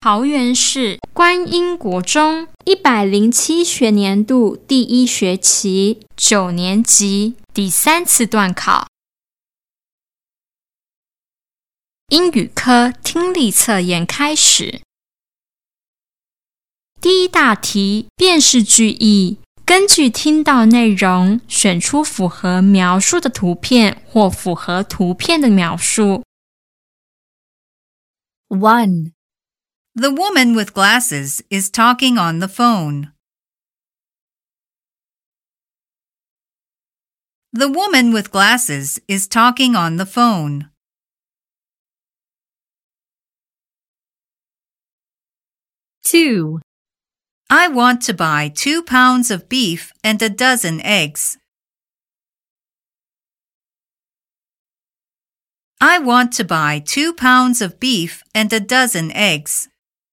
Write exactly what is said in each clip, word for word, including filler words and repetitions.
桃园市观音国中一百零七学年度第一学期九年级第三次段考。英语科听力测验开始。第一大题，辨识句意，根据听到内容，选出符合描述的图片或符合图片的描述。 one. The woman with glasses is talking on the phone. The woman with glasses is talking on the phone. two. I want to buy two pounds of beef and a dozen eggs. I want to buy two pounds of beef and a dozen eggs.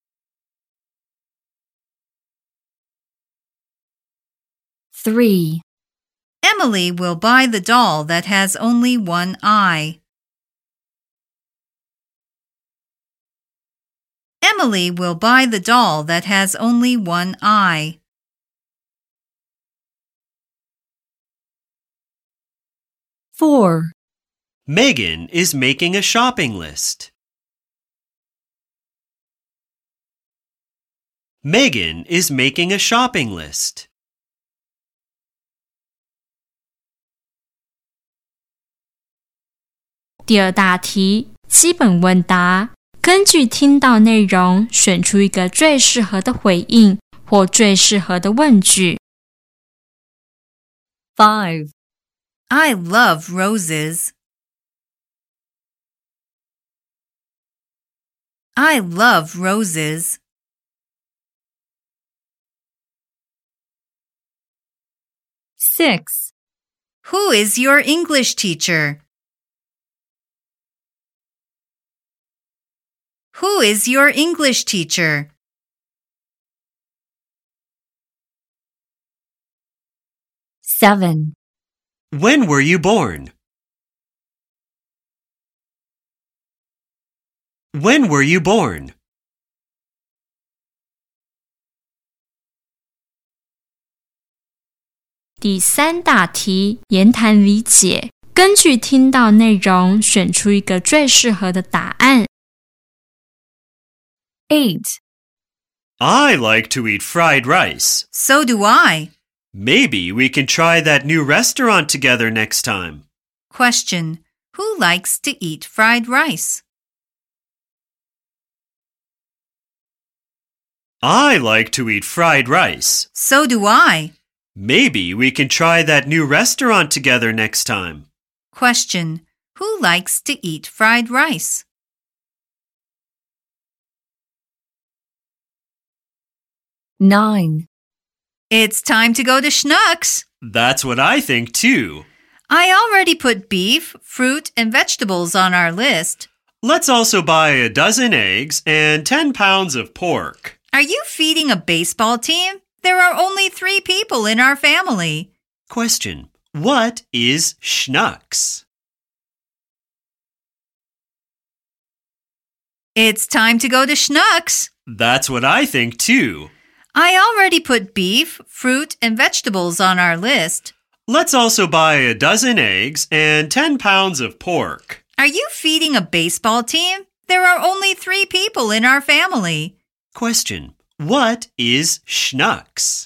three. Emily will buy the doll that has only one eye. Emily will buy the doll that has only one eye. four. Megan is making a shopping list. Megan is making a shopping list. 第二大题，基本问答，根据听到内容，选出一个最适合的回应或最适合的问句。 five. I love roses. I love roses. six. Who is your English teacher? Who is your English teacher? seven. When were you born? When were you born? 第三大题，言谈理解，根据听到内容，选出一个最适合的答案。 eight. I like to eat fried rice. So do I. Maybe we can try that new restaurant together next time. Question. Who likes to eat fried rice? I like to eat fried rice. So do I. Maybe we can try that new restaurant together next time. Question. Who likes to eat fried rice? nine. It's time to go to Schnucks. That's what I think too. I already put beef, fruit, and vegetables on our list. Let's also buy a dozen eggs and ten pounds of pork. Are you feeding a baseball team? There are only three people in our family. Question. What is Schnucks? It's time to go to Schnucks. That's what I think too. I already put beef, fruit, and vegetables on our list. Let's also buy a dozen eggs and ten pounds of pork. Are you feeding a baseball team? There are only three people in our family. Question. What is Schnucks?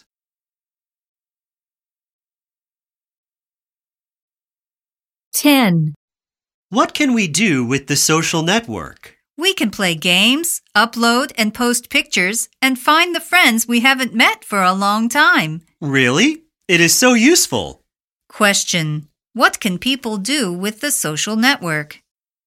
ten. What can we do with the social network? We can play games, upload and post pictures, and find the friends we haven't met for a long time. Really? It is so useful. Question. What can people do with the social network?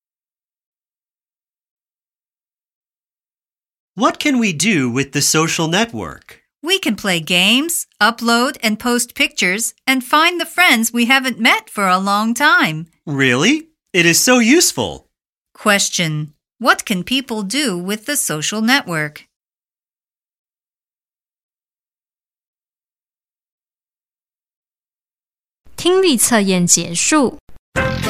What can we do with the social network? We can play games, upload and post pictures, and find the friends we haven't met for a long time. Really? It is so useful. Question. What can people do with the social network? 听力测验结束。